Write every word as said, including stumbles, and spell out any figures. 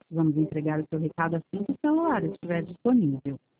Vamos entregar o seu recado assim que o celular estiver disponível.